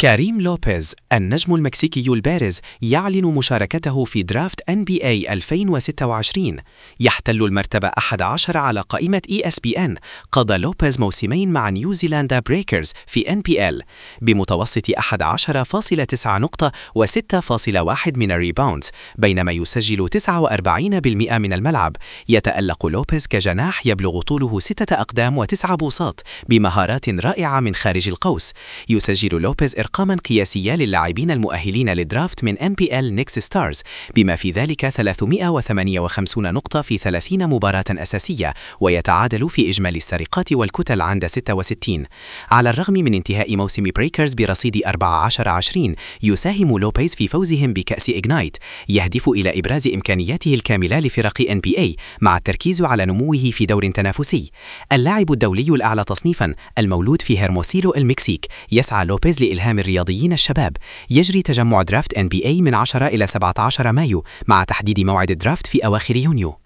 كريم لوبيز النجم المكسيكي البارز يعلن مشاركته في درافت NBA 2026. يحتل المرتبة 11 على قائمة ESPN. قضى لوبيز موسمين مع نيوزيلندا بريكرز في NBL بمتوسط 11.9 نقطة و6.1 من الريباوندز، بينما يسجل 49% من الملعب. يتألق لوبيز كجناح يبلغ طوله 6 أقدام و9 بوصات بمهارات رائعة من خارج القوس. يسجل لوبيز أرقاماً قياسية للاعبين المؤهلين للدرافت من NBL نيكس ستارز، بما في ذلك 358 نقطة في 30 مباراة أساسية، ويتعادل في إجمالي السرقات والكتل عند 66. على الرغم من انتهاء موسم بريكرز برصيد 14-20، يساهم لوبيز في فوزهم بكأس إغنايت، يهدف إلى إبراز إمكانياته الكاملة لفرق NBA مع التركيز على نموه في دور تنافسي. اللاعب الدولي الأعلى تصنيفاً المولود في هيرموسيلو المكسيك، يسعى لوبيز لإلهام الرياضيين الشباب. يجري تجمع درافت NBA من 10 إلى 17 مايو، مع تحديد موعد الدرافت في أواخر يونيو.